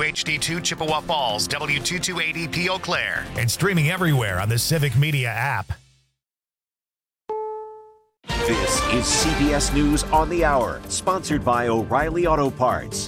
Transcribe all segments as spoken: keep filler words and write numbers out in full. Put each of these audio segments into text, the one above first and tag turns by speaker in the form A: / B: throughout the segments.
A: W H D two Chippewa Falls, W two two eight zero P Eau Claire.
B: And streaming everywhere on the Civic Media app.
C: This is C B S News on the Hour, sponsored by O'Reilly Auto Parts.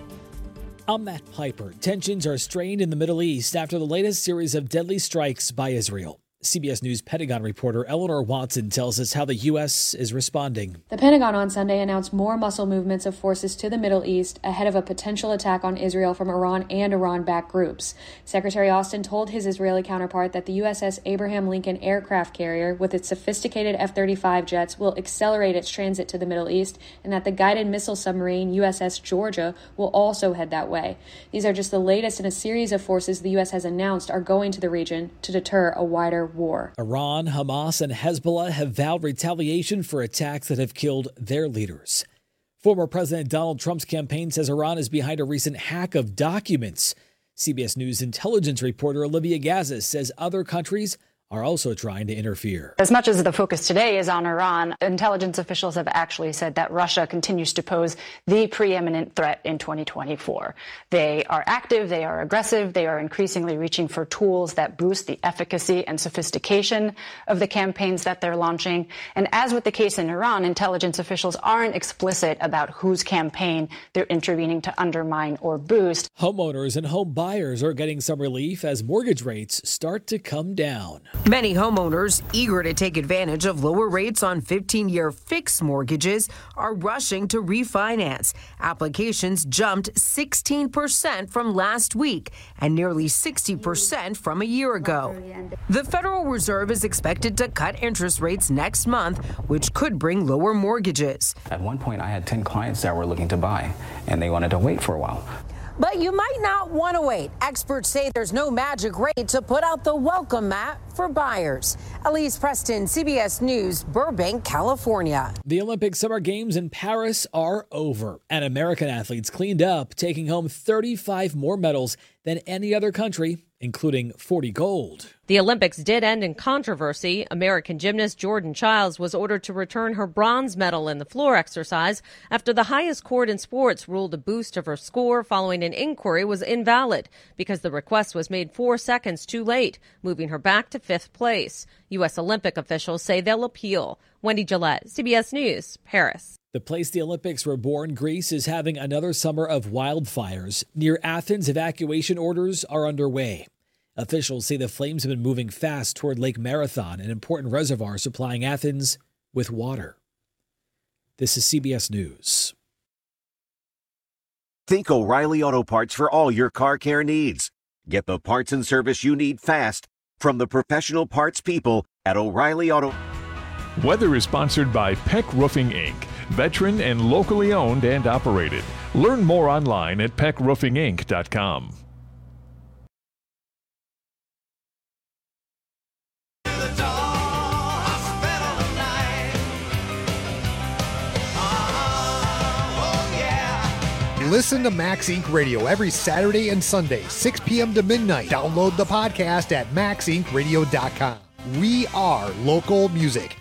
D: I'm Matt Piper. Tensions are strained in the Middle East after the latest series of deadly strikes by Israel. C B S News Pentagon reporter Eleanor Watson tells us how the U S is responding.
E: The Pentagon on Sunday announced more muscle movements of forces to the Middle East ahead of a potential attack on Israel from Iran and Iran-backed groups. Secretary Austin told his Israeli counterpart that the U S S Abraham Lincoln aircraft carrier, with its sophisticated F thirty-five jets, will accelerate its transit to the Middle East, and that the guided missile submarine U S S Georgia will also head that way. These are just the latest in a series of forces the U S has announced are going to the region to deter a wider war.
D: Iran, Hamas, and Hezbollah have vowed retaliation for attacks that have killed their leaders. Former President Donald Trump's campaign says Iran is behind a recent hack of documents. C B S News intelligence reporter Olivia Gazis says other countries are also trying to interfere.
F: As much as the focus today is on Iran, intelligence officials have actually said that Russia continues to pose the preeminent threat in twenty twenty-four. They are active, they are aggressive, they are increasingly reaching for tools that boost the efficacy and sophistication of the campaigns that they're launching. And as with the case in Iran, intelligence officials aren't explicit about whose campaign they're intervening to undermine or boost.
D: Homeowners and home buyers are getting some relief as mortgage rates start to come down.
G: Many homeowners eager to take advantage of lower rates on fifteen-year fixed mortgages are rushing to refinance. Applications jumped sixteen percent from last week and nearly sixty percent from a year ago. The Federal Reserve is expected to cut interest rates next month, which could bring lower mortgages.
H: At one point, I had ten clients that were looking to buy, and they wanted to wait for a while.
I: But you might not want to wait. Experts say there's no magic rate to put out the welcome mat for buyers. Elise Preston, C B S News, Burbank, California.
D: The Olympic Summer Games in Paris are over, and American athletes cleaned up, taking home thirty-five more medals than any other country, including forty gold.
J: The Olympics did end in controversy. American gymnast Jordan Childs was ordered to return her bronze medal in the floor exercise after the highest court in sports ruled a boost of her score following an inquiry was invalid because the request was made four seconds too late, moving her back to fifth place. U S Olympic officials say they'll appeal. Wendy Gillette, C B S News, Paris.
D: The place the Olympics were born, Greece, is having another summer of wildfires. Near Athens, evacuation orders are underway. Officials say the flames have been moving fast toward Lake Marathon, an important reservoir supplying Athens with water. This is C B S News.
C: Think O'Reilly Auto Parts for all your car care needs. Get the parts and service you need fast from the professional parts people at O'Reilly Auto.
K: Weather is sponsored by Peck Roofing, Incorporated, veteran and locally owned and operated. Learn more online at peck roofing inc dot com.
L: Listen to Max Incorporated. Radio every Saturday and Sunday, six p.m. to midnight. Download the podcast at max inc radio dot com. We are local music.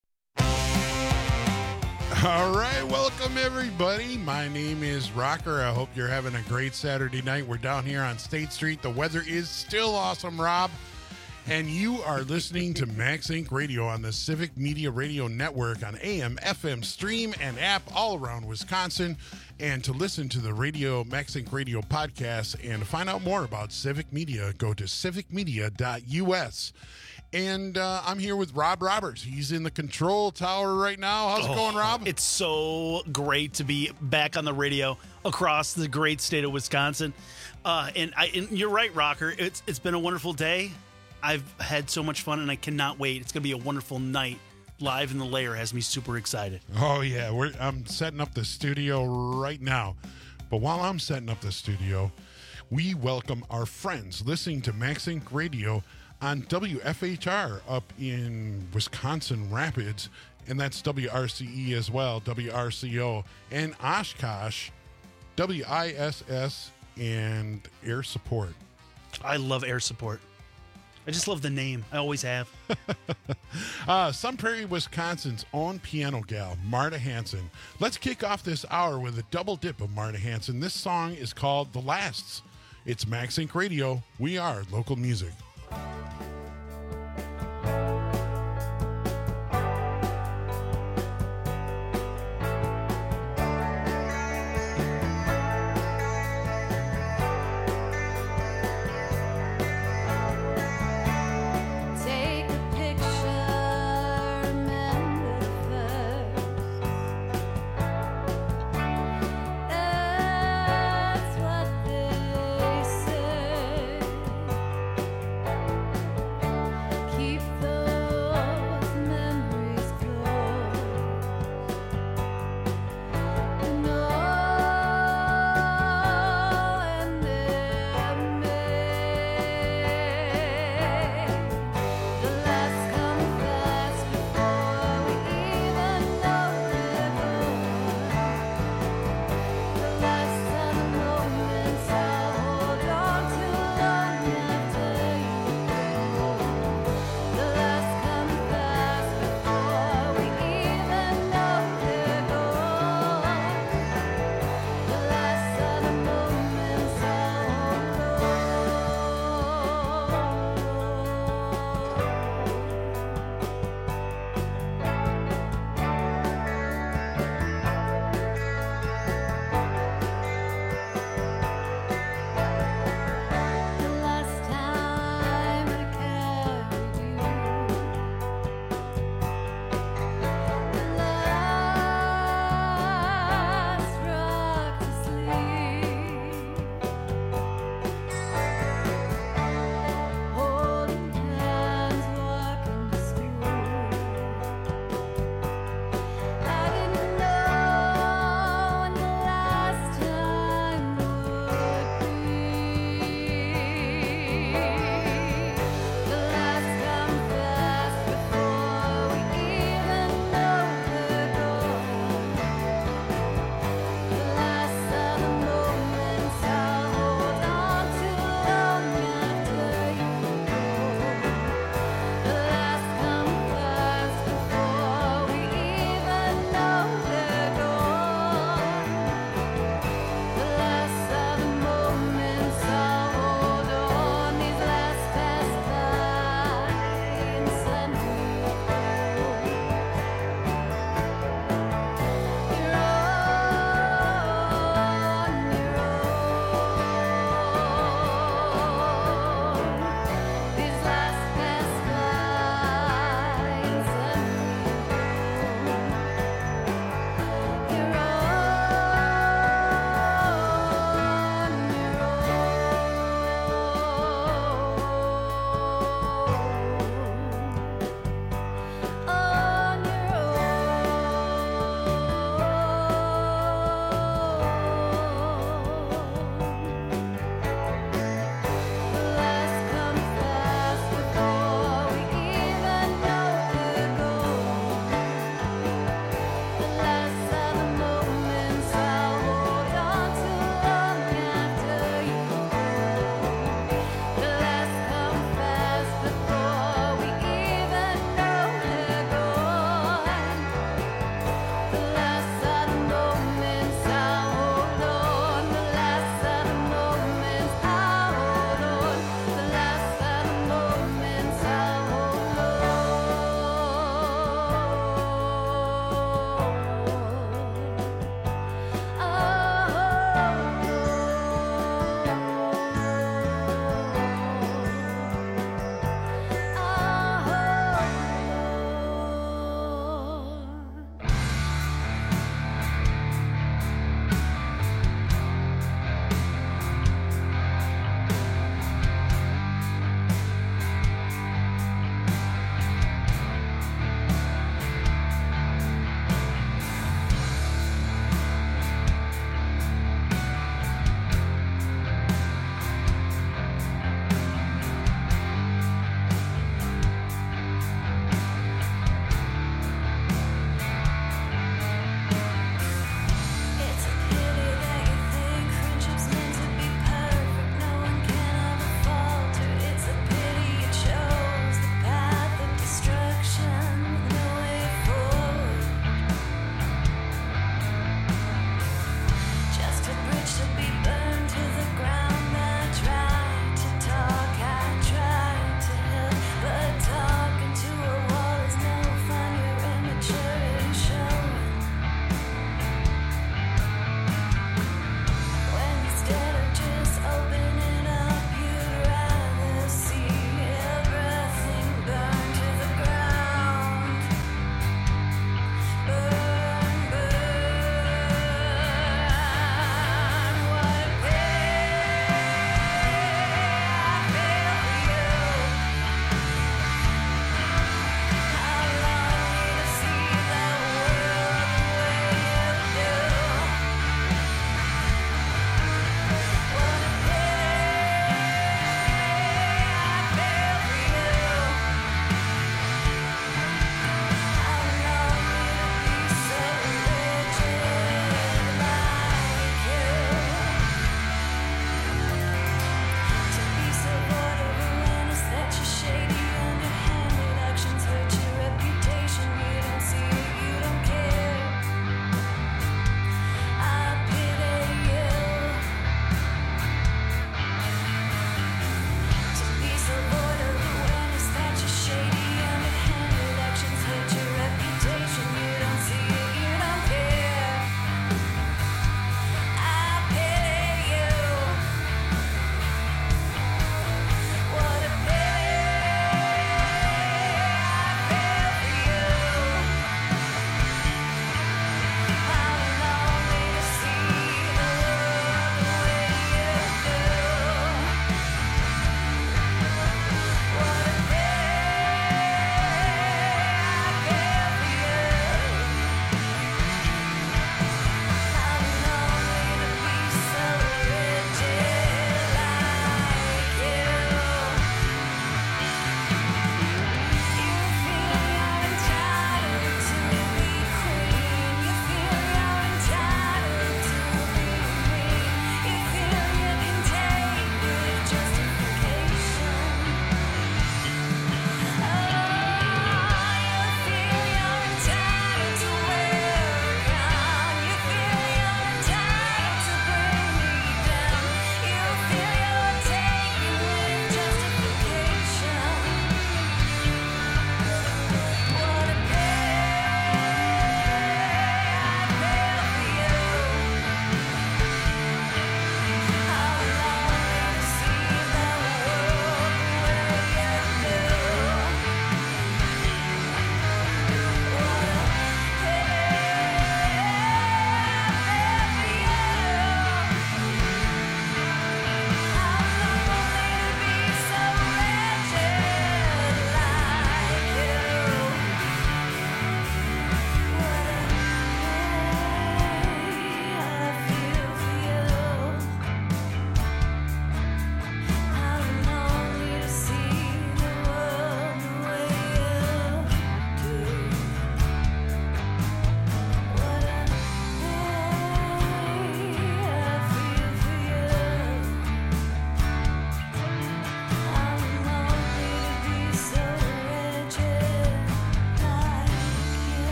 M: All right, welcome everybody. My name is Rocker. I hope you're having a great Saturday night. We're down here on State Street. The weather is still awesome, Rob. And you are listening to Max Incorporated. Radio on the Civic Media Radio Network on A M, F M, stream, and app all around Wisconsin. And to listen to the radio Max Incorporated. Radio podcast and to find out more about Civic Media, go to civic media dot u s. And uh, I'm here with Rob Roberts. He's in the control tower right now. How's
N: oh,
M: it going, Rob?
N: It's so great to be back on the radio across the great state of Wisconsin. Uh, and, I, and you're right, Rocker. It's It's been a wonderful day. I've had so much fun, and I cannot wait. It's going to be a wonderful night. Live in the Lair has me super excited.
M: Oh, yeah. We're, I'm setting up the studio right now. But while I'm setting up the studio, we welcome our friends listening to Max Incorporated. Radio on W F H R up in Wisconsin Rapids, and that's W R C E as well, W R C O, and Oshkosh, W I S S, and Air Support.
N: I love Air Support. I just love the name. I always have.
M: uh, Sun Prairie, Wisconsin's own piano gal, Marta Hanson. Let's kick off this hour with a double dip of Marta Hanson. This song is called The Lasts. It's MaxInc Radio. We are local music.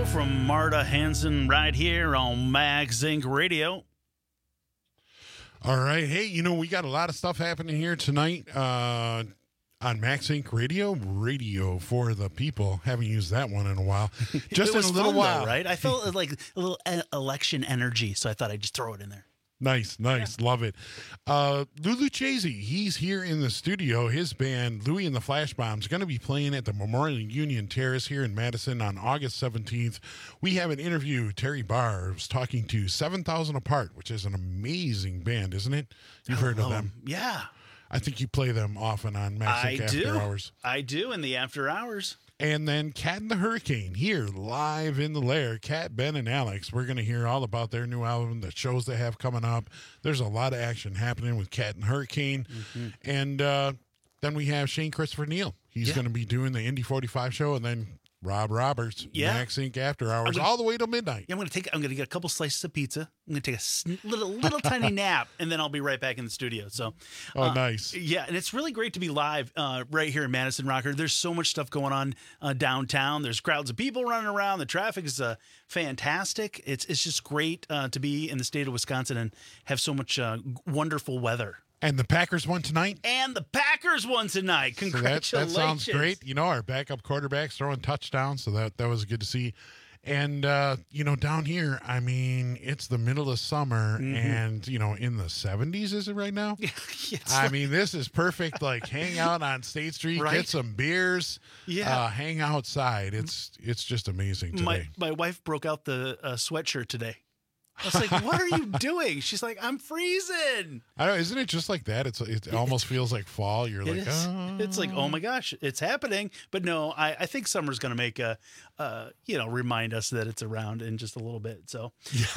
N: from Marta Hanson right here on Max Inc Radio.
M: All right. Hey, you know, we got a lot of stuff happening here tonight uh, on Max Inc Radio. Radio for the people. Haven't used that one in a while. Just in a little
N: fun,
M: while.
N: Though, right? I felt like a little election energy, so I thought I'd just throw it in there.
M: Nice, nice. Yeah. Love it. Uh, Lulu Chasey, he's here in the studio. His band, Louie and the Flash Bombs, going to be playing at the Memorial Union Terrace here in Madison on August seventeenth. We have an interview. Terry Barr was talking to seven thousand Apart, which is an amazing band, isn't it? You've heard of them.
N: Yeah.
M: I think you play them often on Max After
N: do.
M: Hours.
N: I do in the after hours.
M: And then Cat and the Hurricane here live in the lair. Cat, Ben, and Alex. We're going to hear all about their new album, the shows they have coming up. There's a lot of action happening with Cat and Hurricane. Mm-hmm. And uh, then we have Shane Christopher Neal. He's yeah. going to be doing the Indy forty-five show, and then Rob Roberts, yeah. Max Inc After Hours,
N: gonna,
M: all the way till midnight.
N: Yeah, I'm going to take. I'm going to get a couple slices of pizza. I'm going to take a little, little tiny nap, and then I'll be right back in the studio. So,
M: oh,
N: uh,
M: nice.
N: Yeah, and it's really great to be live uh, right here in Madison, Rocker. There's so much stuff going on uh, downtown. There's crowds of people running around. The traffic is uh, fantastic. It's it's just great uh, to be in the state of Wisconsin and have so much uh, wonderful weather.
M: And the Packers won tonight.
N: And the Packers won tonight. Congratulations.
M: So that, that sounds great. You know, our backup quarterback's throwing touchdowns, so that, that was good to see. And, uh, you know, down here, I mean, it's the middle of summer, mm-hmm. and, you know, in the seventies, is it right now?
N: Yeah,
M: I
N: like...
M: mean, this is perfect. Like, hang out on State Street,
N: right?
M: Get some beers,
N: yeah.
M: uh, hang outside. It's it's just amazing today.
N: My, my wife broke out the uh, sweatshirt today. I was like, what are you doing? She's like, I'm freezing.
M: I don't, isn't it just like that? It's It almost feels like fall. You're
N: it
M: like,
N: is.
M: oh.
N: It's like, oh my gosh, it's happening. But no, I, I think summer's going to make a, uh, you know, remind us that it's around in just a little bit. So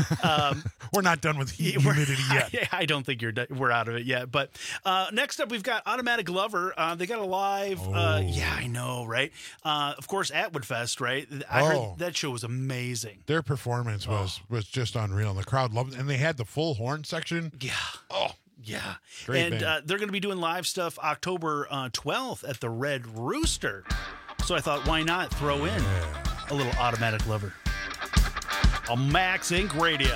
N: um,
M: we're not done with heat humidity yet.
N: I, I don't think you're we're out of it yet. But uh, next up, we've got Automatic Lover. Uh, they got a live.
M: Oh.
N: Uh, yeah, I know, right? Uh, of course, Atwood Fest, right? I
M: oh.
N: heard that show was amazing.
M: Their performance was, oh. was just unreal. And the crowd loved it. And they had the full horn section.
N: Yeah.
M: Oh,
N: yeah.
M: Great
N: and uh, they're going to be doing live stuff October uh, twelfth at the Red Rooster. So I thought, why not throw in
M: yeah.
N: a little Automatic Lover on Max Inc Radio.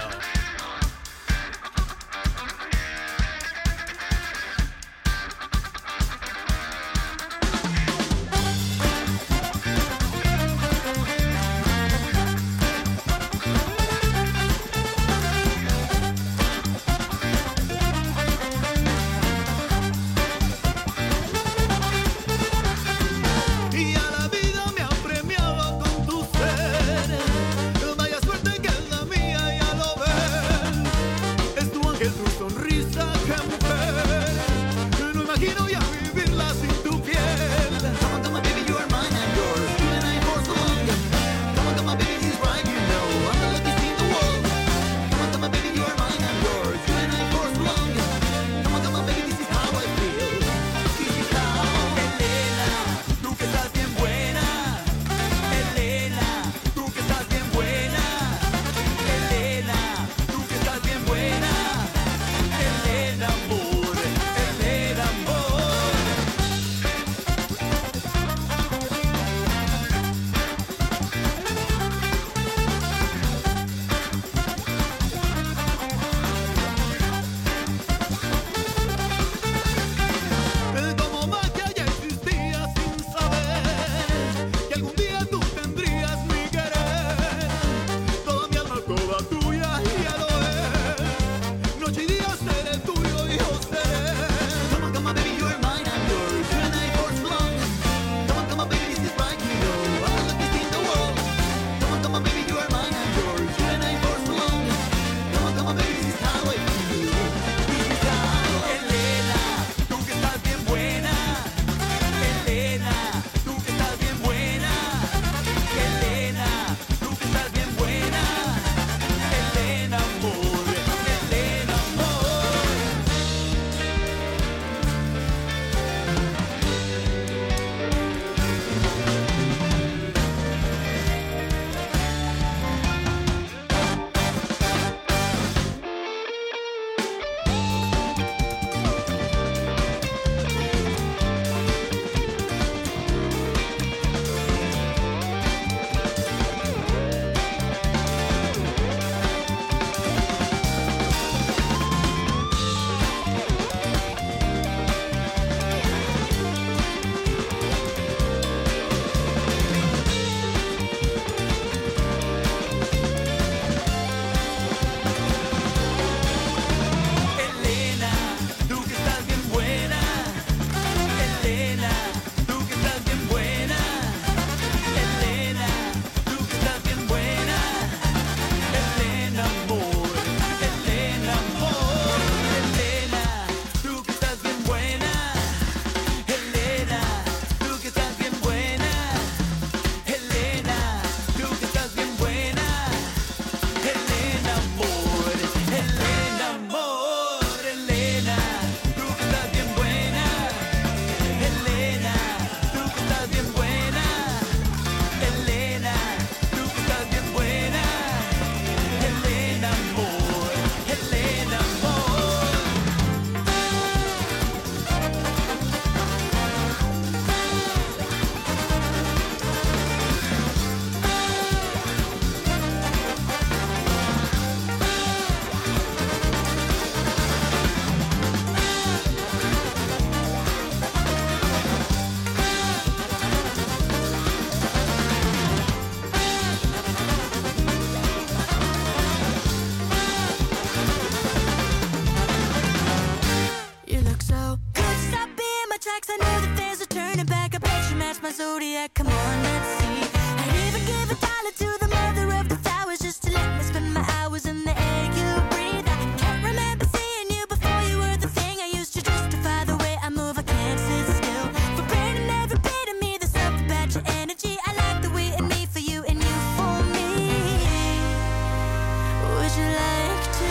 O: El amor, zodiac, come on, let's see. I'd even give a dollar to the mother of the flowers just to let me spend my hours in the air you breathe. I can't remember seeing you before you were the thing I used to justify the way I move. I can't sit still. For burning every bit of me, there's something about your energy. I like the way in me for you and you for me. Would you like to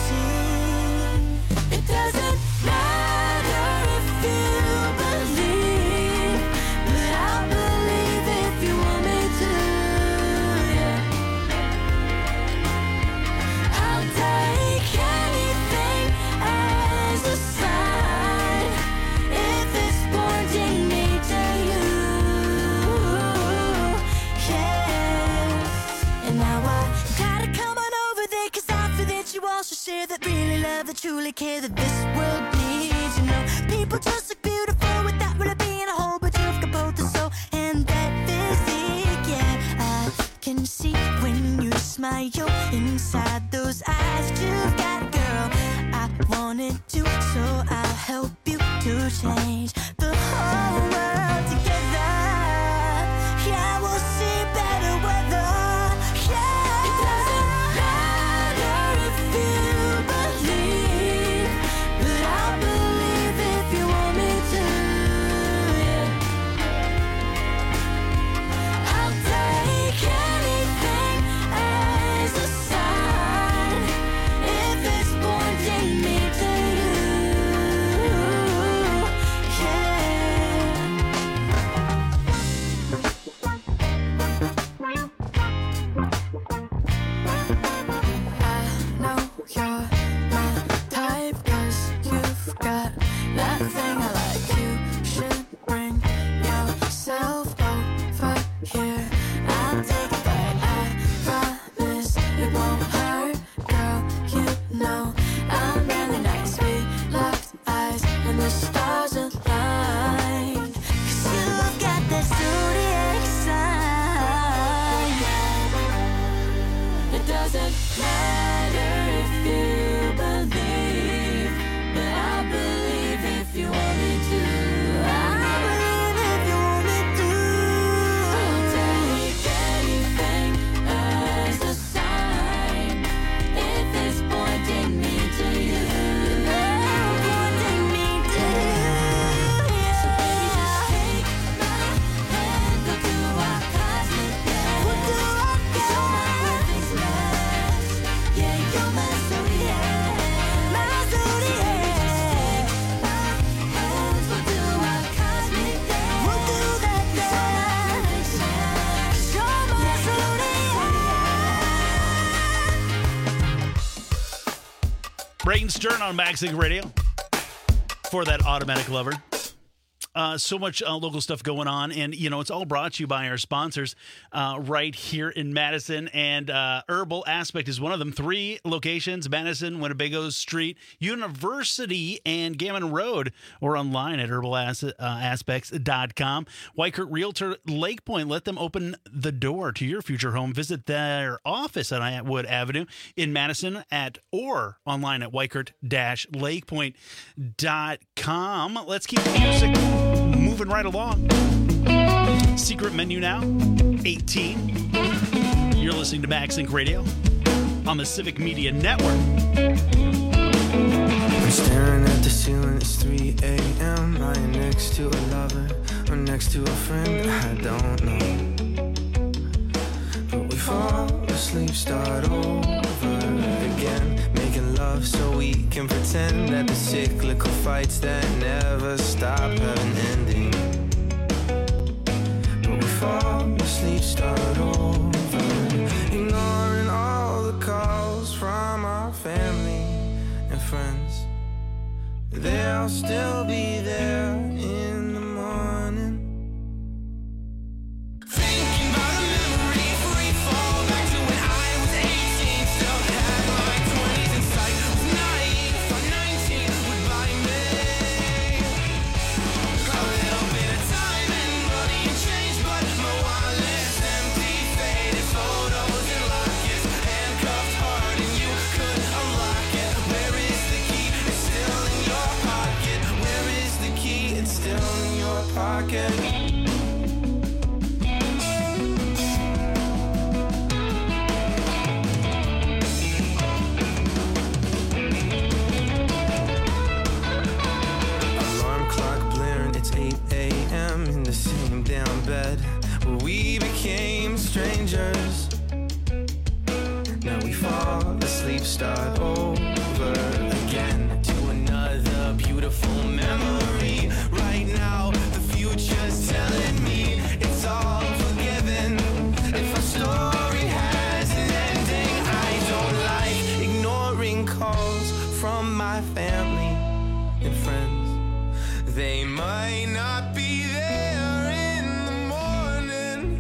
O: see? It doesn't matter if you believe, but I'll believe if you want me to, yeah. I'll take anything as a sign if it's pointing me to you, yeah. And now I gotta come on over there, cause I feel that you all should share that really love, that truly care, that this world needs. You know, people just look beautiful without really being a whole, but you've got both the soul and that physique, yeah. I can see when you smile inside those eyes you've got, girl. I wanted to, so I'll help you to change the whole world together. Yeah, we'll see better weather. Yeah, it doesn't matter if you believe, but I'll believe if you want me to, yeah. I'll take anything as a sign if it's pointing me to you, I know you're my type, cause you've got that thing I like. You should bring yourself over here. I'll take it back, I promise it won't hurt, girl. You know I'm really nice. We locked eyes and the stars aligned, cause you've got that zodiac sign. It doesn't matter if you believe, but I believe if you want me to. I believe if you want me to. I'll take anything as a sign if it's pointing me to you. Pointing me to you. So baby, just take my hand, we'll do our cosmic dance. We'll do our cosmic You're my perfect match. Yeah, you're my zodiac, my zodiac. My hands will do our cosmic dance. We'll do that dance. You're my zodiac.
N: Brayton Stern on Maxing Radio for that automatic lover. Uh, so much uh, local stuff going on, and you know it's all brought to you by our sponsors uh, right here in Madison. And uh, Herbal Aspect is one of them. Three locations: Madison, Winnebago Street, University, and Gammon Road, or online at herbal aspects dot com. Weichert Realtor Lake Point. Let them open the door to your future home. Visit their office on Atwood Avenue in Madison at or online at weichert dash lakepoint dot com. Let's keep the music moving right along. Secret menu now, eighteen. You're listening to MaxLink Radio on the Civic Media Network.
P: I'm staring at the ceiling, it's three a.m. lying next to a lover or next to a friend I don't know. But we fall asleep, start over again, making love so we can pretend that the cyclical fights that never stop have an ending. But we fall asleep, start over, ignoring all the calls from our family and friends. They'll still be there in the morning. Thinking about a memory, free fall back to when I was eighteen. Still had my twenties in sight, was naive, thought nineteen would buy me a little bit of time and money and change, but my wallet's empty, faded photos and lockets, handcuffed hard and you could unlock it. Where is the key? It's still in your pocket. Where is the key? It's still in your pocket. strangers. Now we fall asleep, start over again to another beautiful memory. Right now, the future's telling me it's all forgiven. If a story has an ending, I don't like ignoring calls from my family and friends. They might not be there in the morning.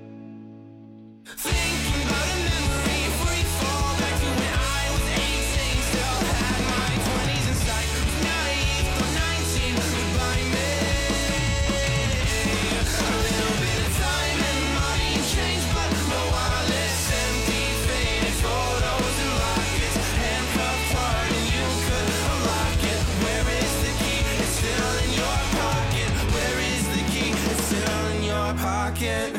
P: Thinking about a memory, free fall back to when I was eighteen. Still had my twenties in sight. Naive, but nineteen, goodbye me. A little bit of time and money and change, but my wallet's empty. Faded photos and lockets, handcuffed heart, and you could unlock it. Where is the key? It's still in your pocket. Where is the key? It's still in your pocket.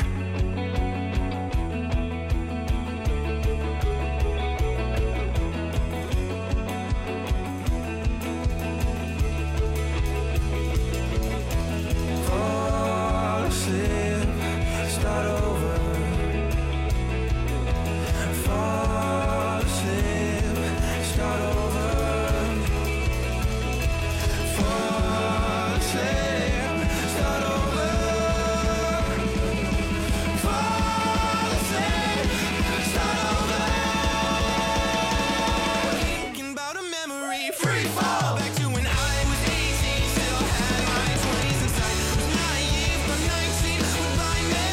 P: Fall asleep, start over. Fall asleep, start over. Fall asleep, start over. Fall asleep, start over. Thinking about a memory, free fall back to when I was eighteen. Still had my twenties in sight. Was naive, but nineteen, goodbye me.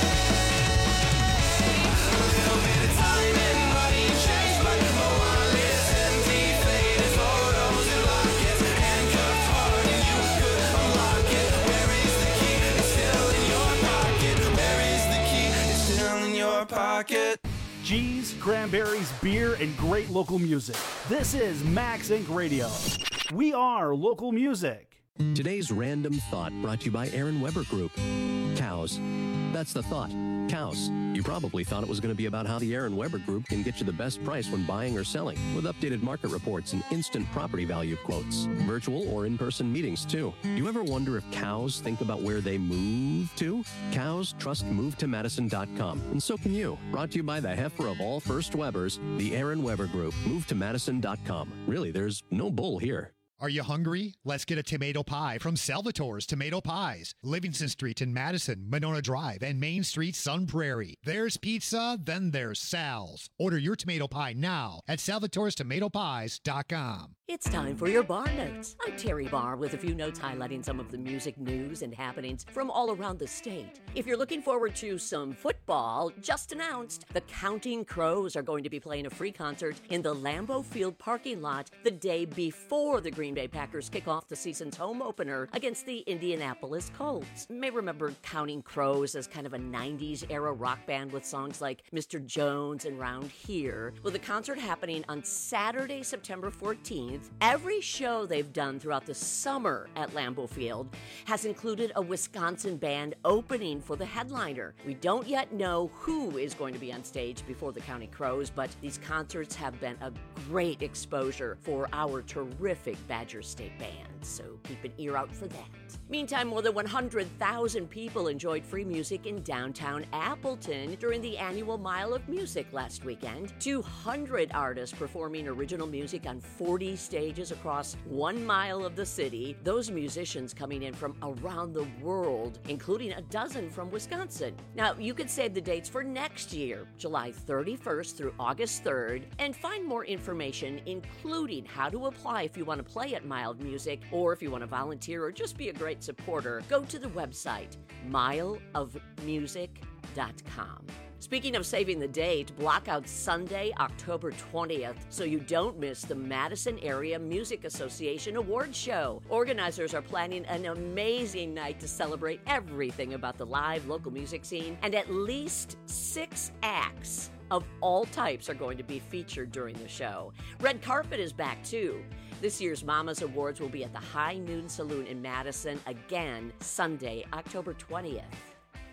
P: A little bit of time and money and change, but my wallet's empty. Faded photos and lockets, handcuffed heart, and you could unlock it. Where is the key? It's still in your pocket. Where is the key? It's still in your pocket.
Q: Cheese, cranberries, beer, and great local music. This is Max Inc Radio. We are local music.
R: Today's random thought brought to you by Aaron Weber Group. Cows. That's the thought. Cows. You probably thought it was going to be about how the Aaron Weber Group can get you the best price when buying or selling, with updated market reports and instant property value quotes. Virtual or in-person meetings, too. Do you ever wonder if cows think about where they move to? Cows trust move to madison dot com, and so can you. Brought to you by the heifer of all First Webers, the Aaron Weber Group. move to madison dot com. Really, there's no bull here.
L: Are you hungry? Let's get a tomato pie from Salvatore's Tomato Pies. Livingston Street in Madison, Monona Drive, and Main Street, Sun Prairie. There's pizza, then there's Sal's. Order your tomato pie now at salvatores tomato pies dot com.
S: It's time for your Bar Notes. I'm Terry Barr with a few notes highlighting some of the music news and happenings from all around the state. If you're looking forward to some football, just announced, the Counting Crows are going to be playing a free concert in the Lambeau Field parking lot the day before the Green Bay Packers kick off the season's home opener against the Indianapolis Colts. You may remember Counting Crows as kind of a nineties era rock band with songs like Mister Jones and Round Here. Well, the concert happening on Saturday, September fourteenth. Every show they've done throughout the summer at Lambeau Field has included a Wisconsin band opening for the headliner. We don't yet know who is going to be on stage before the Counting Crows, but these concerts have been a great exposure for our terrific Badger State band, so keep an ear out for that. Meantime, more than one hundred thousand people enjoyed free music in downtown Appleton during the annual Mile of Music last weekend. two hundred artists performing original music on forty stages across one mile of the city. Those musicians coming in from around the world, including a dozen from Wisconsin. Now, you can save the dates for next year, July thirty-first through August third, and find more information, including how to apply if you want to play at Mile of Music, or if you want to volunteer or just be a great supporter. Go to the website, mile of music dot com. Speaking of saving the date, block out Sunday, October twentieth, so you don't miss the Madison Area Music Association Awards Show. Organizers are planning an amazing night to celebrate everything about the live local music scene, and at least six acts of all types are going to be featured during the show. Red Carpet is back, too. This year's Mama's Awards will be at the High Noon Saloon in Madison again Sunday, October twentieth.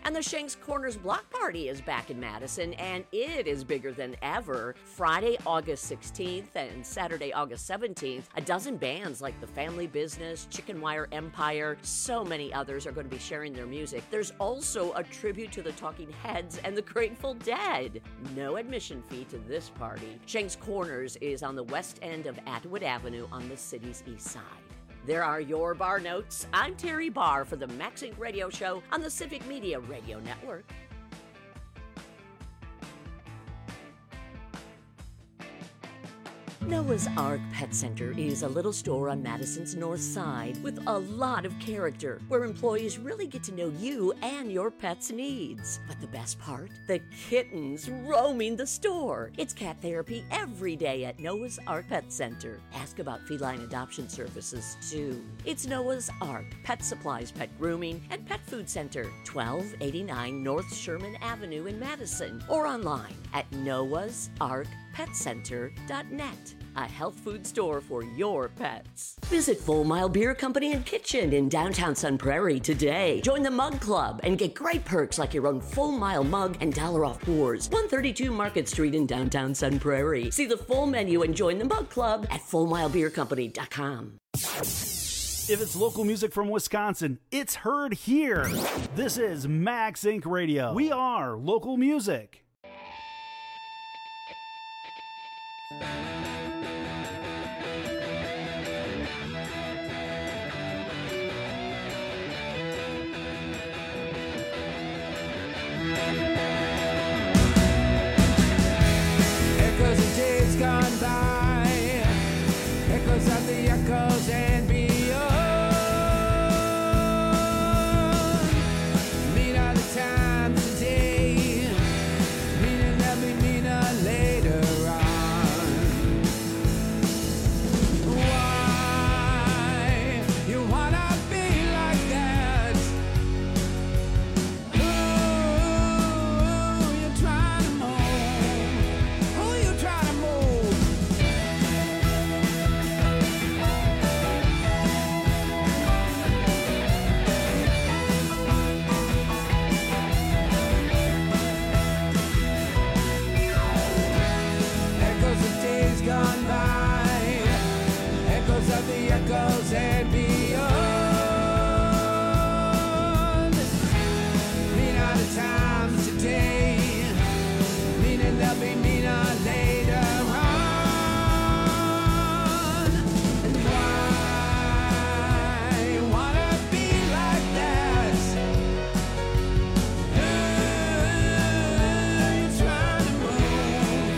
S: And the Shanks Corners Block Party is back in Madison, and it is bigger than ever. Friday, August sixteenth and Saturday, August seventeenth, a dozen bands like The Family Business, Chicken Wire Empire, so many others are going to be sharing their music. There's also a tribute to the Talking Heads and the Grateful Dead. No admission fee to this party. Shanks Corners is on the west end of Atwood Avenue on the city's east side. There are your bar notes. I'm Terry Barr for the Max Inc Radio Show on the Civic Media Radio Network. Noah's Ark Pet Center is a little store on Madison's north side with a lot of character, where employees really get to know you and your pet's needs. But the best part? The kittens roaming the store. It's cat therapy every day at Noah's Ark Pet Center. Ask about feline adoption services, too. It's Noah's Ark Pet Supplies, Pet Grooming, and Pet Food Center, twelve eighty-nine North Sherman Avenue in Madison, or online at noahs ark pet center dot net. A health food store for your pets. Visit Full Mile Beer Company and Kitchen in downtown Sun Prairie today. Join the Mug Club and get great perks like your own Full Mile mug and dollar off pours. one thirty-two Market Street in downtown Sun Prairie. See the full menu and join the Mug Club at full mile beer company dot com.
Q: If it's local music from Wisconsin, it's heard here. This is Max Inc Radio. We are local music.
O: Echoes of days gone by, echoes of the echoes and beyond. Mean are the times today, meaning that we meaner later on. Why you wanna be like that? Who you trying to move? Who you trying to move? Echoes of days gone by, echoes of the echoes and beyond. Mean are the times today, meaning they'll be meaner later on. And why you wanna be like that? Who you trying to move?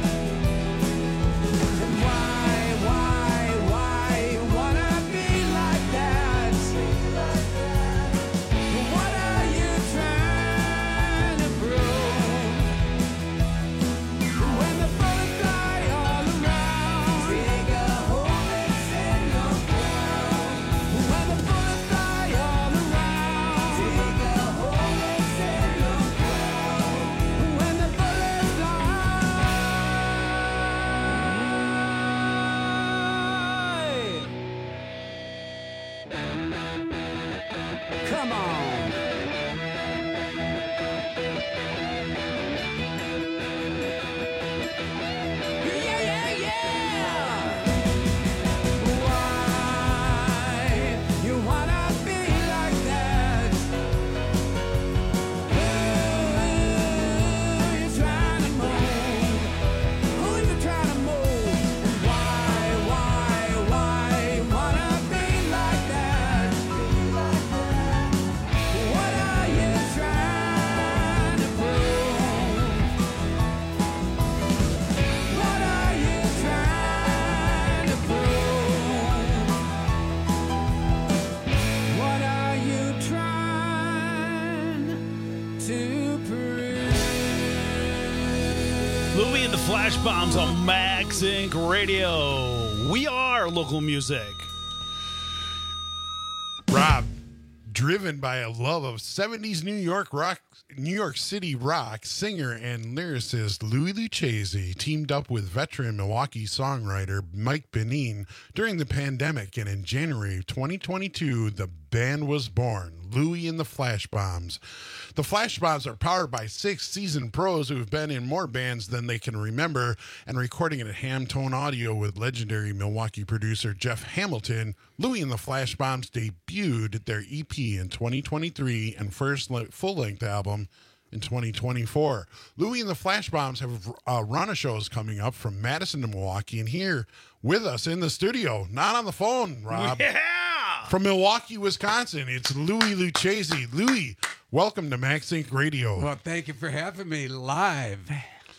O: And why, why, why you wanna be like that? What are you trying to prove? When the bullets fly all around, dig a hole that's in the ground. When the bullets fly all around, dig a hole that's in the ground. When the bullets fly. Come on. Yeah, yeah, yeah. Why you wanna be like that? Who you trying to move? Who you trying to move? And why, why, why you wanna be like that? What are you trying to prove? What are you trying to prove? What are you trying to prove?
N: Louie and the Flash Bombs on Max Inc Radio. We are local music.
M: Rob, driven by a love of seventies New York rock, New York City rock, singer and lyricist Louis Lucchese teamed up with veteran Milwaukee songwriter Mike Benin during the pandemic, and in January twenty twenty-two, the band was born. Louie and the Flash Bombs. The Flash Bombs are powered by six seasoned pros who have been in more bands than they can remember and recording it at Hamtone Audio with legendary Milwaukee producer Jeff Hamilton. Louie and the Flash Bombs debuted their E P in twenty twenty-three and first le- full-length album in twenty twenty-four. Louie and the Flash Bombs have a run of shows coming up from Madison to Milwaukee, and here with us in the studio, not on the phone, Rob.
N: Yeah!
M: From Milwaukee, Wisconsin, it's Louie Lucchese. Louie, welcome to Max Inc Radio.
T: Well, thank you for having me live.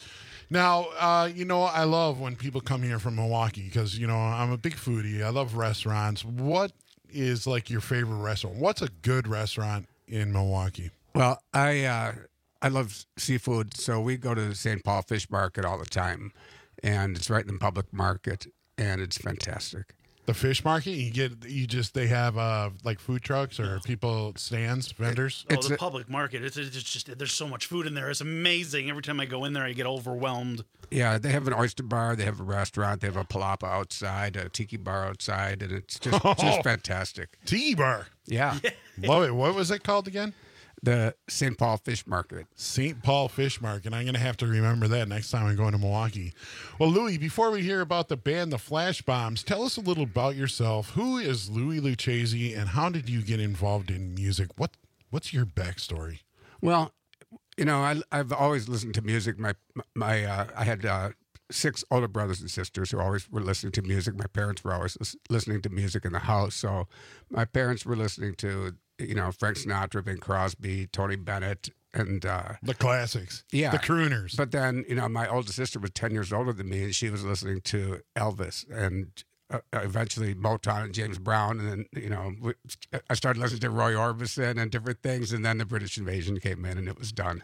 M: Now, uh, you know, I love when people come here from Milwaukee because, you know, I'm a big foodie. I love restaurants. What is, like, your favorite restaurant? What's a good restaurant in Milwaukee?
T: Well, I uh, I love seafood, so we go to the Saint Paul Fish Market all the time, and it's right in the public market, and it's fantastic.
M: The fish market, you get, you just, they have uh, like food trucks or people stands, vendors.
N: Oh, the public market. It's, it's just, there's so much food in there. It's amazing. Every time I go in there, I get overwhelmed.
T: Yeah, they have an oyster bar, they have a restaurant, they have a palapa outside, a tiki bar outside, and it's just,
M: Oh.
T: just fantastic.
M: Tiki bar.
T: Yeah.
M: Love it. What was it called again?
T: The Saint Paul Fish Market.
M: Saint Paul Fish Market. I'm going to have to remember that next time I'm going to Milwaukee. Well, Louie, before we hear about the band, the Flash Bombs, tell us a little about yourself. Who is Louie Lucchese, and how did you get involved in music? What What's your backstory?
T: Well, you know, I, I've always listened to music. My my uh, I had uh, six older brothers and sisters who always were listening to music. My parents were always lis- listening to music in the house. So my parents were listening to, you know, Frank Sinatra, Bing Crosby, Tony Bennett, and uh,
M: the classics.
T: Yeah,
M: the crooners.
T: But then, you know, my older sister was ten years older than me, and she was listening to Elvis and uh, eventually Motown and James Brown. And then, you know, we, I started listening to Roy Orbison and different things. And then the British invasion came in, and it was done.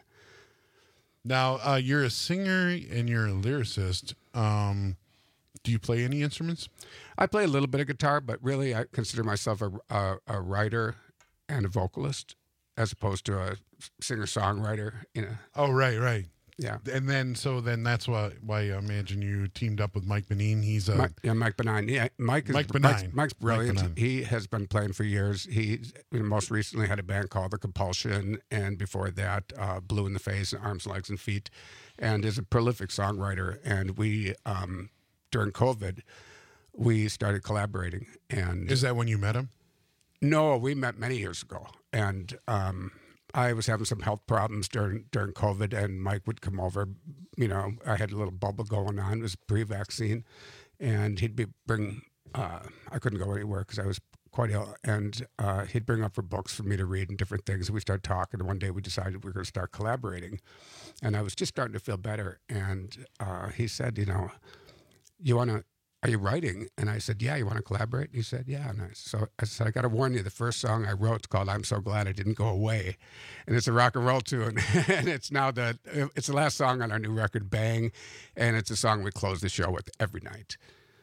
M: Now, uh, you're a singer and you're a lyricist. Um, do you play any instruments?
T: I play a little bit of guitar, but really I consider myself a, a, a writer and a vocalist as opposed to a singer-songwriter. You know.
M: Oh, right, right.
T: Yeah.
M: And then, so then that's why, why I imagine you teamed up with Mike Benine. He's a...
T: Mike, yeah, Mike Benine. Yeah, Mike is
M: Mike Benine.
T: Mike's, Mike's brilliant.
M: Mike Benine.
T: He has been playing for years. He you know, most recently had a band called The Compulsion, and before that, uh, Blue in the Face and Arms, Legs, and Feet, and is a prolific songwriter. And we, um, during COVID, we started collaborating. And
M: is that when you met him?
T: No, we met many years ago, and um, I was having some health problems during during COVID, and Mike would come over. You know, I had a little bubble going on. It was pre-vaccine, and he'd be bring. Uh, I couldn't go anywhere because I was quite ill, and uh, he'd bring up for books for me to read and different things. We started talking, and one day we decided we were going to start collaborating, and I was just starting to feel better. And uh, he said, "You know, you want to." Are you writing? And I said, yeah, you want to collaborate? And he said, yeah. And I, so I said, I got to warn you, the first song I wrote is called I'm So Glad I Didn't Go Away. And it's a rock and roll tune. And it's now the, it's the last song on our new record, Bang. And it's a song we close the show with every night.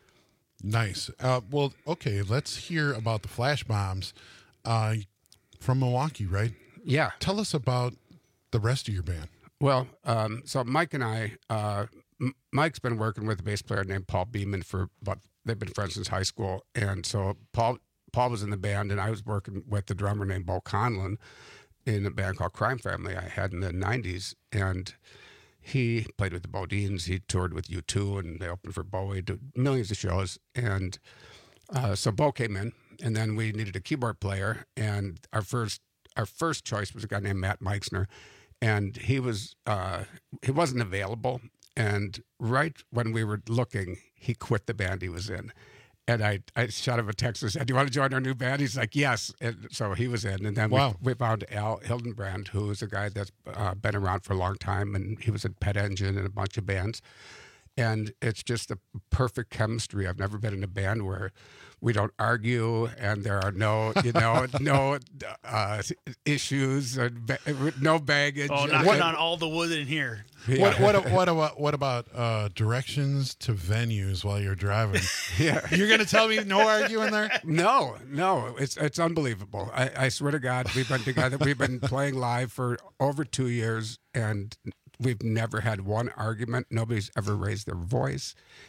M: Nice. Uh, well, okay, let's hear about the Flash Bombs uh, from Milwaukee, right?
T: Yeah.
M: Tell us about the rest of your band.
T: Well, um, so Mike and I, uh, Mike's been working with a bass player named Paul Beeman for about, they've been friends since high school. And so Paul Paul was in the band, and I was working with the drummer named Bo Conlon in a band called Crime Family I had in the nineties. And he played with the Bodines. He toured with U two, and they opened for Bowie, did millions of shows. And uh, so Bo came in, and then we needed a keyboard player. And our first our first choice was a guy named Matt Meixner. And he was uh, he wasn't available. And right when we were looking, he quit the band he was in. And I, I shot him a text and said, do you want to join our new band? He's like, yes. And so he was in. And then
M: wow.
T: we, we found Al Hildenbrand, who is a guy that's uh, been around for a long time. And he was at Pet Engine and a bunch of bands. And it's just a perfect chemistry. I've never been in a band where we don't argue and there are no, you know, no uh, issues, and ba- no baggage.
N: Oh, knocking on all the wood in here.
M: Yeah. What, what, what about what about uh, directions to venues while you're driving?
T: Yeah,
M: you're gonna tell me no arguing there?
T: No, no, it's it's unbelievable. I, I swear to God, we've been together. We've been playing live for over two years, and we've never had one argument. Nobody's ever raised their voice.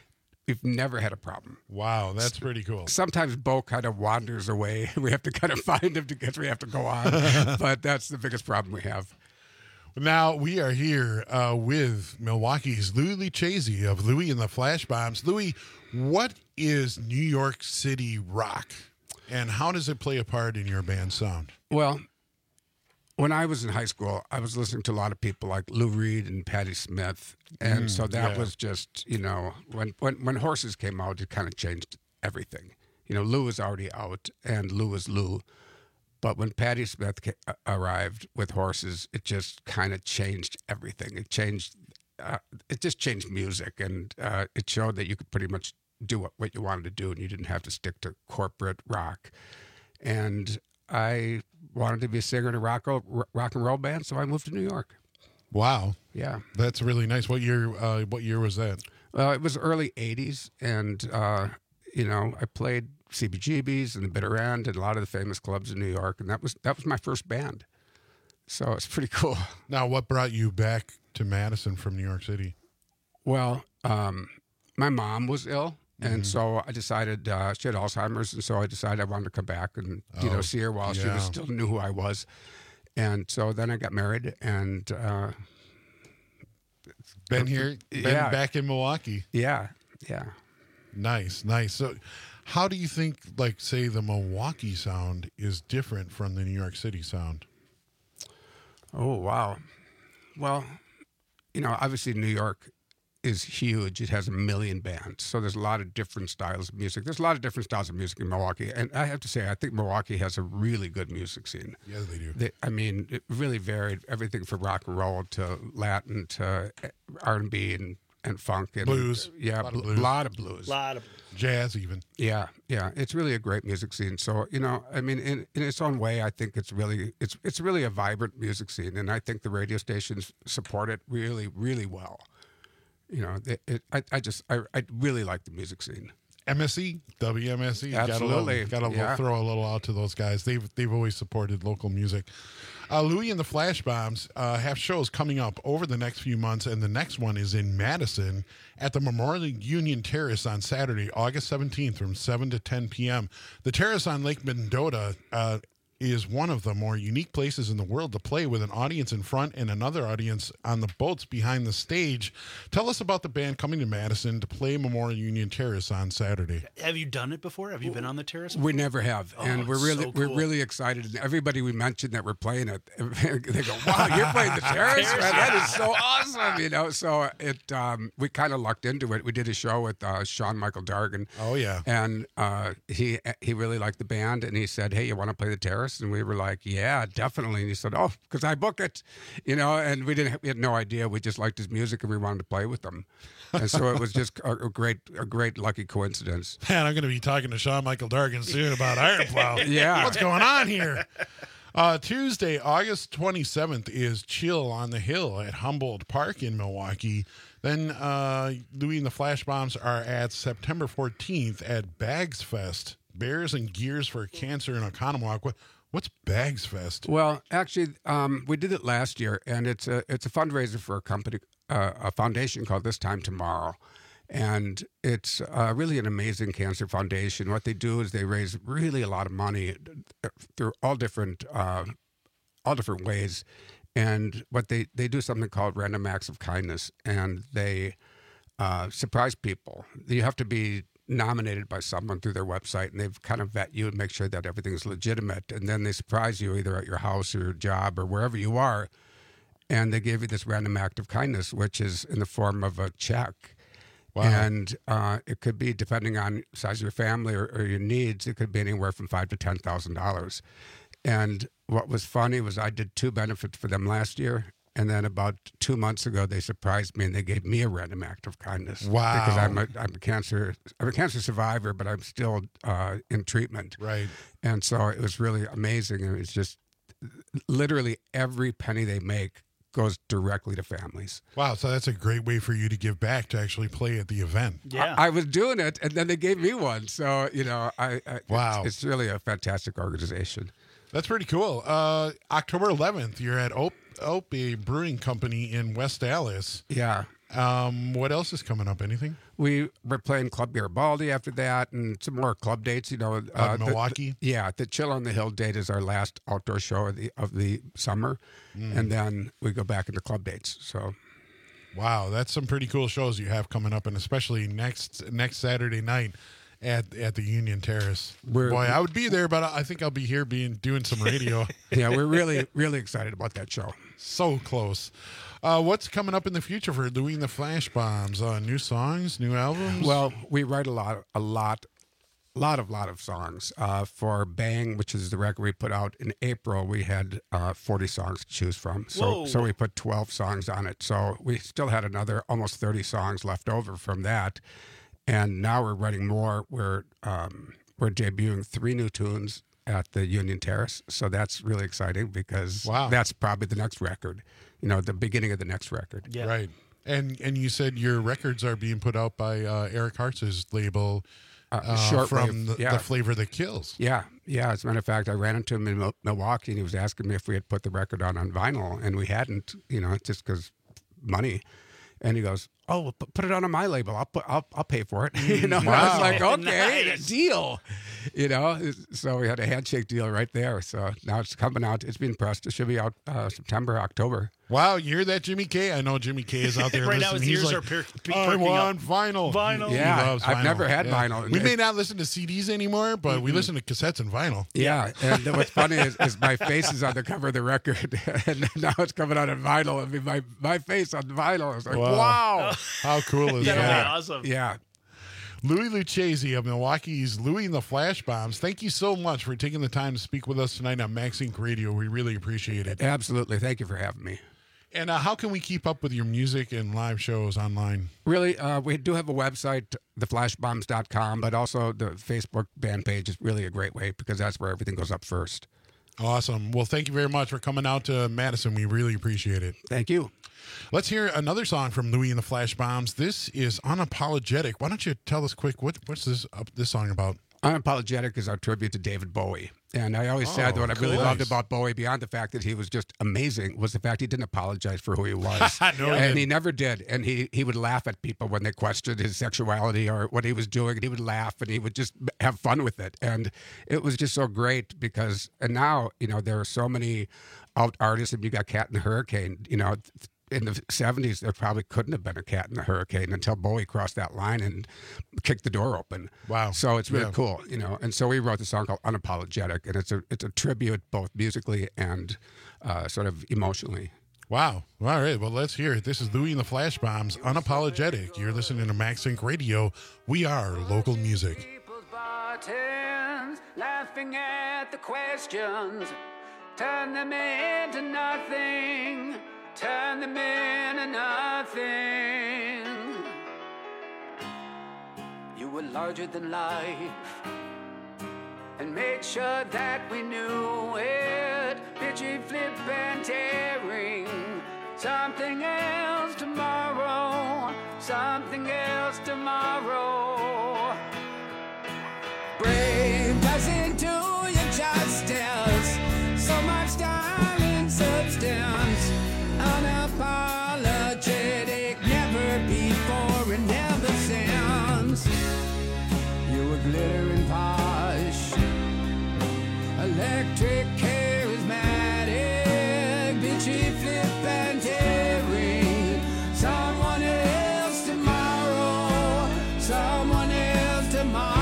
T: we've never had a problem.
M: Wow, that's pretty cool.
T: Sometimes Bo kind of wanders away. We have to kind of find him because we have to go on. But that's the biggest problem we have.
M: Now, we are here uh, with Milwaukee's Louis Lucchese of Louis and the Flash Bombs. Louis, what is New York City rock, and how does it play a part in your band's sound?
T: Well, when I was in high school, I was listening to a lot of people like Lou Reed and Patti Smith. And
M: Mm,
T: so that
M: yeah.
T: was just, you know, when, when, when Horses came out, it kind of changed everything. You know, Lou was already out, and Lou was Lou. But when Patti Smith ca- arrived with Horses, it just kind of changed everything. It changed, uh, it just changed music, and uh, it showed that you could pretty much do what, what you wanted to do, and you didn't have to stick to corporate rock. And I wanted to be a singer in a rock, rock and roll band, so I moved to New York.
M: Wow.
T: Yeah.
M: That's really nice. What year uh, What year was that?
T: Well, it was early eighties, and, uh, you know, I played C B G B's and the Bitter End and a lot of the famous clubs in New York, and that was that was my first band. So it's pretty cool.
M: Now, what brought you back to Madison from New York City?
T: Well, um, my mom was ill, and
M: Mhm.
T: so I decided uh, she had Alzheimer's, and so I decided I wanted to come back and you
M: Oh,
T: know see her while she
M: yeah.
T: was still knew who I was. And so then I got married, and uh,
M: Been here, been
T: yeah,
M: back in Milwaukee.
T: yeah, yeah.
M: Nice, nice. So, how do you think, like, say, the Milwaukee sound is different from the New York City sound?
T: Oh, wow. Well, you know, obviously New York is huge. It has a million bands. So there's a lot of different styles of music. There's a lot of different styles of music in Milwaukee. And I have to say, I think Milwaukee has a really good music scene.
M: Yeah, they do.
T: They, I mean, it really varied. Everything from rock and roll to Latin to R and B and, and funk. And,
M: Blues.
T: Yeah,
M: A lot
T: a
M: of blues.
T: lot of blues.
N: lot of
M: Jazz, even.
T: Yeah, yeah, it's really a great music scene. So you know, I mean, in, in its own way, I think it's really it's it's really a vibrant music scene, and I think the radio stations support it really, really well. You know, it, it, I I just I, I really like the music scene.
M: M S E, W M S E.
T: Absolutely.
M: Got to
T: Yeah.
M: throw a little out to those guys. They've they've always supported local music. Uh, Louis and the Flash Bombs uh, have shows coming up over the next few months, and the next one is in Madison at the Memorial Union Terrace on Saturday, August seventeenth from seven to ten p.m. The terrace on Lake Mendota uh, is one of the more unique places in the world to play, with an audience in front and another audience on the boats behind the stage. Tell us about the band coming to Madison to play Memorial Union Terrace on Saturday.
N: Have you done it before? Have you been on the terrace before?
T: We never have,
N: Oh,
T: and we're
N: it's
T: really
N: so
T: we're
N: cool.
T: really excited. And everybody we mentioned that we're playing it, they go, "Wow, you're playing the terrace, man! That is so awesome!" You know, so it um, we kind of lucked into it. We did a show with uh, Sean Michael Dargan.
M: Oh yeah,
T: and uh, he he really liked the band, and he said, "Hey, you want to play the terrace?" And we were like, "Yeah, definitely." And he said, "Oh, because I book it," you know. And we didn't we had no idea. We just liked his music, and we wanted to play with him. And so it was just a, a great a great lucky coincidence.
M: Man, I'm going to be talking to Sean Michael Dargan soon about Iron Plow.
T: Yeah.
M: What's going on here? Uh, Tuesday, August twenty-seventh is Chill on the Hill at Humboldt Park in Milwaukee. Then uh, Louis and the Flash Bombs are at September fourteenth at Bags Fest. Bears and Gears for Cancer in Oconomowoc. What, what's Bags Fest?
T: Well, actually, um, we did it last year, and it's a it's a fundraiser for a company, uh, a foundation called This Time Tomorrow, and it's uh, really an amazing cancer foundation. What they do is they raise really a lot of money through all different uh, all different ways, and what they they do something called Random Acts of Kindness, and they uh, surprise people. You have to be nominated by someone through their website, and they've kind of vet you and make sure that everything's legitimate, and then they surprise you either at your house or your job or wherever you are, and they give you this random act of kindness, which is in the form of a check.
M: Wow.
T: And uh, it could be, depending on size of your family or, or your needs, it could be anywhere from five to ten thousand dollars. And what was funny was I did two benefits for them last year. And then about two months ago, they surprised me and they gave me a random act of kindness.
M: Wow.
T: Because I'm a, I'm a cancer I'm a cancer survivor, but I'm still uh, in treatment.
M: Right.
T: And so it was really amazing. And it's just literally every penny they make goes directly to families.
M: Wow, so that's a great way for you to give back, to actually play at the event.
N: Yeah.
T: I, I was doing it, and then they gave me one. So, you know, I, I
M: Wow.
T: it's, it's really a fantastic organization.
M: That's pretty cool. Uh, October eleventh, you're at Ope, Ope Brewing Company in West Dallas.
T: Yeah.
M: Um, what else is coming up? Anything?
T: We we're playing Club Garibaldi after that, and some more club dates. You know,
M: Uh,
T: the-
M: Milwaukee?
T: the- yeah, the Chill on the Hill date is our last outdoor show of the of the summer,
M: Mm.
T: and then we go back into club dates. So,
M: Wow, that's some pretty cool shows you have coming up, and especially next next Saturday night at at the Union Terrace.
T: We're-
M: Boy, I would be there, but I think I'll be here being doing some radio.
T: yeah, we're really really excited about that show.
M: So close. Uh, what's coming up in the future for Louie and the Flash Bombs? Uh, new songs, new albums?
T: Well, we write a lot, a lot, lot of, lot of songs. Uh, for Bang, which is the record we put out in April, we had uh, forty songs to choose from. So,
N: Whoa.
T: so we put twelve songs on it. So we still had another almost thirty songs left over from that. And now we're writing more. We're um, we're debuting three new tunes at the Union Terrace. So that's really exciting because
M: Wow.
T: that's probably the next record. You know, the beginning of the next record.
N: Yeah.
M: Right. And and you said your records are being put out by uh, Eric Hartz's label
T: Uh,
M: uh,
T: Shortwave,
M: from the,
T: yeah.
M: the Flavor That Kills.
T: Yeah, yeah. As a matter of fact, I ran into him in Mil- Milwaukee, and he was asking me if we had put the record on on vinyl, and we hadn't. You know, just because money. And he goes, "Oh, well, pu- put it on, on my label. I'll put. I'll, I'll pay for it." you know, and I was
M: Wow.
T: like, "Okay,
N: Nice.
T: deal." You know, so we had a handshake deal right there. So now it's coming out. It's being pressed. It should be out uh, September, October.
M: Wow, you hear that, Jimmy K? I know Jimmy K is out there
N: Right now
M: listening.
N: his
M: He's
N: ears
M: like,
N: are per- pe-
M: I
N: perking
M: want
N: up.
M: vinyl.
N: Vinyl.
M: He
T: Yeah,
M: loves
T: I've
M: vinyl.
T: never had
M: Yeah.
T: vinyl.
M: We may not listen to C Ds anymore, but we listen to cassettes and vinyl.
T: Yeah, and what's funny is, is my face is on the cover of the record, and now it's coming out on vinyl. I mean, my, my face on vinyl. It's like,
M: Wow.
T: wow.
M: How cool is
N: That'll be
M: that?
N: awesome.
T: Yeah.
M: Louie Lucchese of Milwaukee's Louie and the Flash Bombs. Thank you so much for taking the time to speak with us tonight on Max Inc Radio. We really appreciate it.
T: Absolutely. Thank you for having me.
M: And uh, how can we keep up with your music and live shows online?
T: Really, uh, we do have a website, the flash bombs dot com, but also the Facebook band page is really a great way because that's where everything goes up first.
M: Awesome. Well, thank you very much for coming out to Madison. We really appreciate it.
T: Thank you.
M: Let's hear another song from Louie and the Flash Bombs. This is Unapologetic. Why don't you tell us quick, what, what's this uh, this song about?
T: Unapologetic is our tribute to David Bowie. And I always said
M: Oh,
T: that what I really
M: cool.
T: loved
M: Nice.
T: about Bowie, beyond the fact that he was just amazing, was the fact he didn't apologize for who he was.
M: No, he
T: and
M: didn't.
T: he never did. And he, he would laugh at people when they questioned his sexuality or what he was doing. And he would laugh and he would just have fun with it. And it was just so great because, and now, you know, there are so many out artists, and you got Cat in the Hurricane, you know, in the seventies, there probably couldn't have been a Cat in the Hurricane until Bowie crossed that line and kicked the door open.
M: Wow.
T: So it's really
M: Yeah.
T: cool, you know. And so we wrote the song called Unapologetic, and it's a it's a tribute both musically and uh, sort of emotionally.
M: Wow. All right. Well, let's hear it. This is Louie and the Flash Bombs, Unapologetic. You're listening to Max Inc Radio. We are local music.
U: Bartends, laughing at the questions, turn them into nothing, turn them into nothing. You were larger than life, and made sure that we knew it. Bitchy, flip, and tearing. Something else tomorrow, something else tomorrow. Brave doesn't do you justice. So much style and substance. Unapologetic, never before and never since. You were glittering posh, electric, charismatic, bitchy, flip, and tearing. Someone else tomorrow, someone else tomorrow.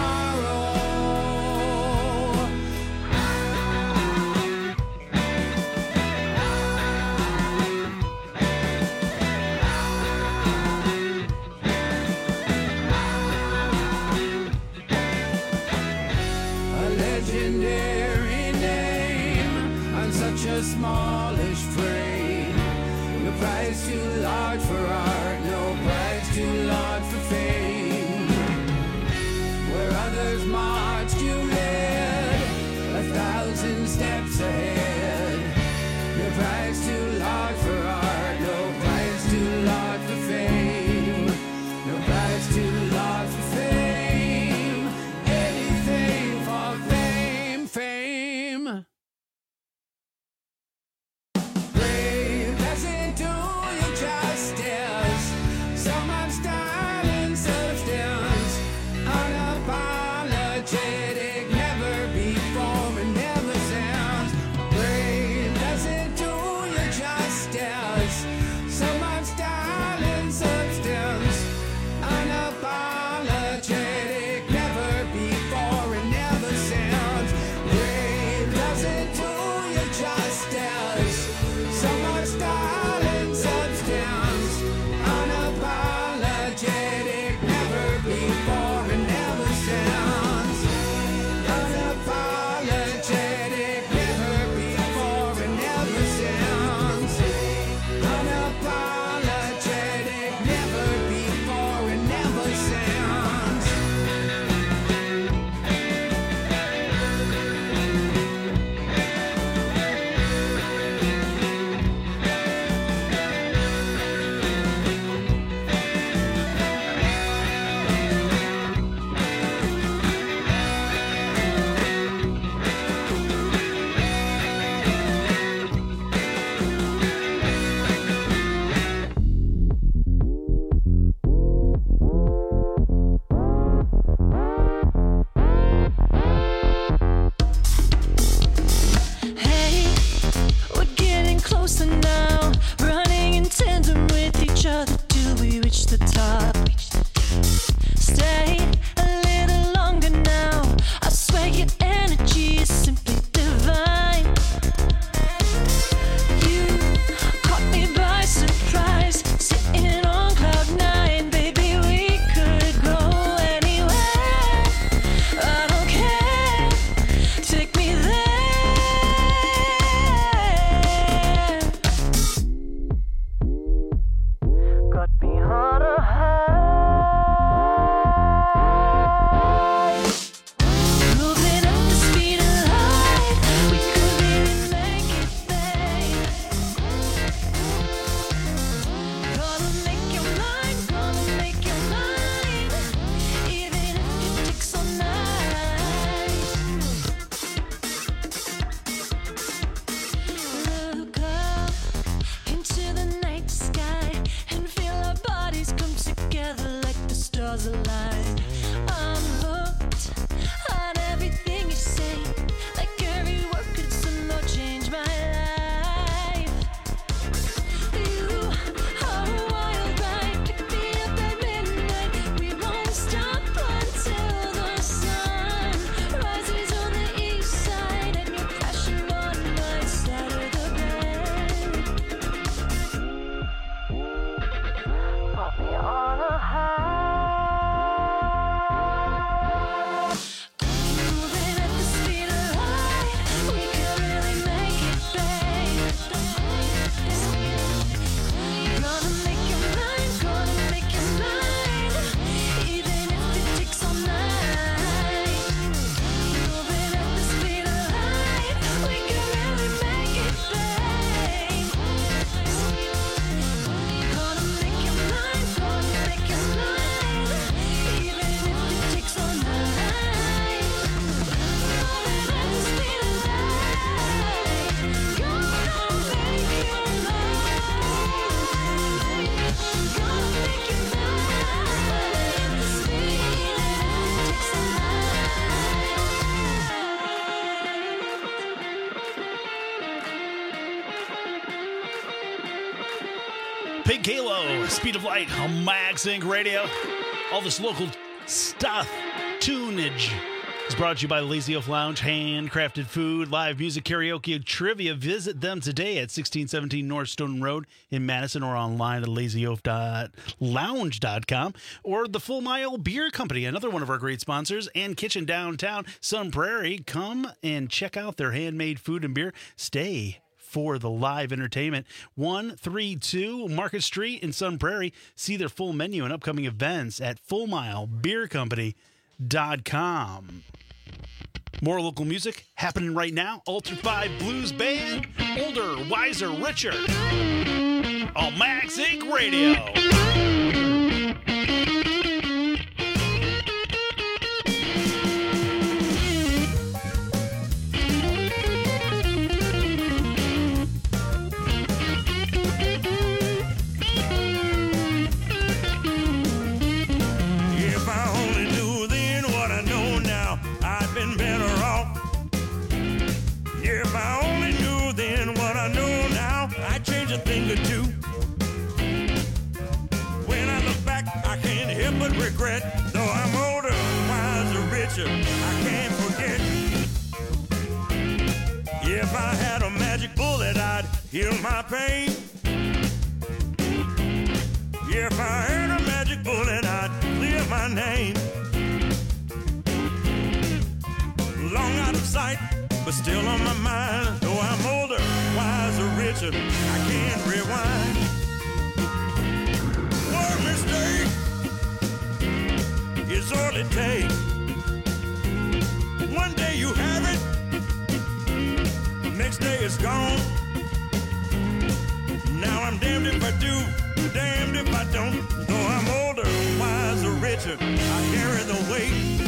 U: A legendary name on such a smallish frame. No price too large for art, no price too large for fame. Where others marched, you led a thousand steps ahead. No price too large for art, no price too large for fame. No price too large for fame. Anything for fame, fame. Brave doesn't do you justice.
N: Big Kalo, Speed of Light on Max Inc Radio. All this local stuff, tunage, is brought to you by the Lazy Oaf Lounge. Handcrafted food, live music, karaoke, trivia. Visit them today at sixteen seventeen North Stoughton Road in Madison, or online at lazy oaf dot lounge dot com. Or the Full Mile Beer Company, another one of our great sponsors, and Kitchen Downtown Sun Prairie. Come and check out their handmade food and beer. Stay for the live entertainment. one thirty-two Market Street in Sun Prairie. See their full menu and upcoming events at full mile beer company dot com. More local music happening right now. Alter five Blues Band, Older, Wiser, Richer on Max Inc Radio.
A: But regret, though I'm older, wiser, richer, I can't forget. If I had a magic bullet, I'd heal my pain. If I had a magic bullet, I'd clear my name. Long out of sight, but still on my mind. Though I'm older, wiser, richer, I can't rewind. One mistake is all it takes. One day you have it, next day it's gone. Now I'm damned if I do, damned if I don't. Though I'm older, wiser, richer, I carry the weight.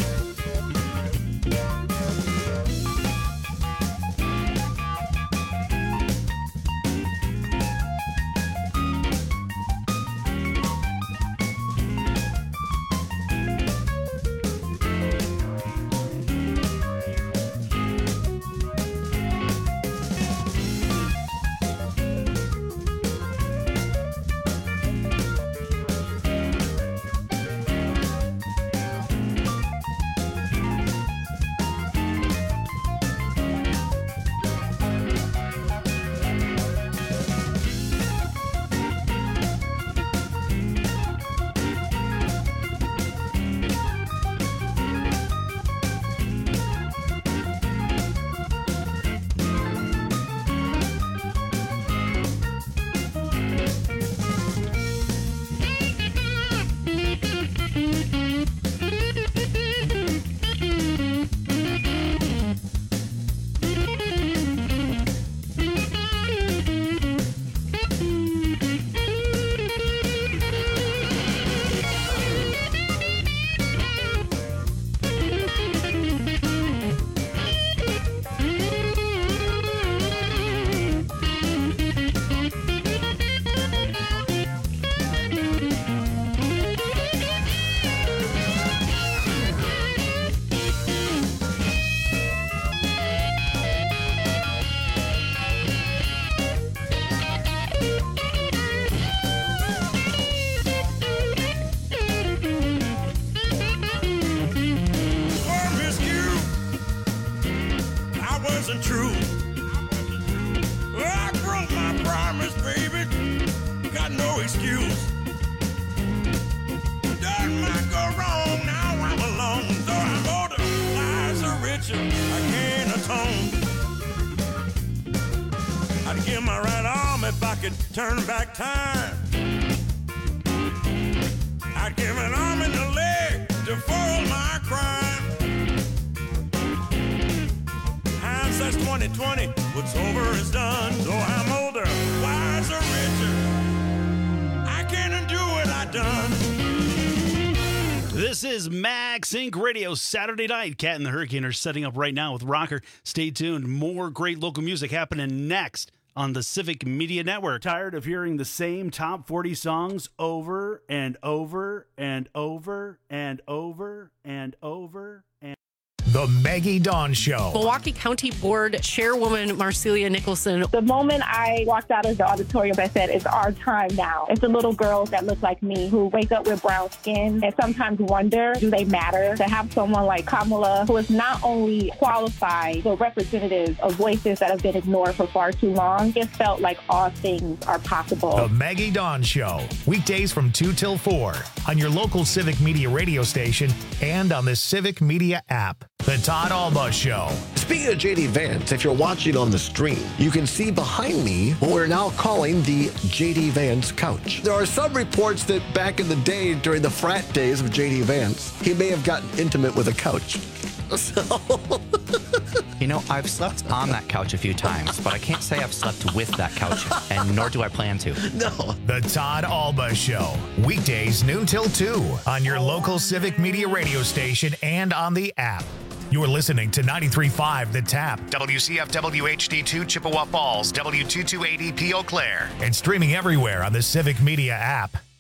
A: Turn back time. I'd give an arm and a leg to foil my crime. Hindsight's twenty twenty. What's over is done. Though I'm older, wiser, richer, I can't undo what I done.
N: This is Max Inc Radio Saturday night. Cat and the Hurricane are setting up right now with Rocker. Stay tuned. More great local music happening next on the Civic Media Network.
Q: Tired of hearing the same top forty songs over and over and over and over and over and
B: The Maggie Dawn Show.
V: Milwaukee County Board Chairwoman Marcelia Nicholson.
W: The moment I walked out of the auditorium, I said, it's our time now. It's the little girls that look like me who wake up with brown skin and sometimes wonder, do they matter? To have someone like Kamala, who is not only qualified, but representative of voices that have been ignored for far too long, it felt like all things are possible.
B: The Maggie Dawn Show. Weekdays from two till four on your local Civic Media radio station and on the Civic Media app. The Todd Alba Show.
X: Speaking of J D Vance, if you're watching on the stream, you can see behind me what we're now calling the J D Vance couch. There are some reports that back in the day, during the frat days of J D Vance, he may have gotten intimate with a couch. So...
Y: You know, I've slept on that couch a few times, but I can't say I've slept with that couch, and nor do I plan to.
X: No.
B: The Todd Alba Show. Weekdays noon till two on your local Civic Media radio station and on the app. You're listening to ninety-three point five The Tap, W C F W H D two Chippewa Falls, W two two eight E P Eau Claire, and streaming everywhere on the Civic Media app.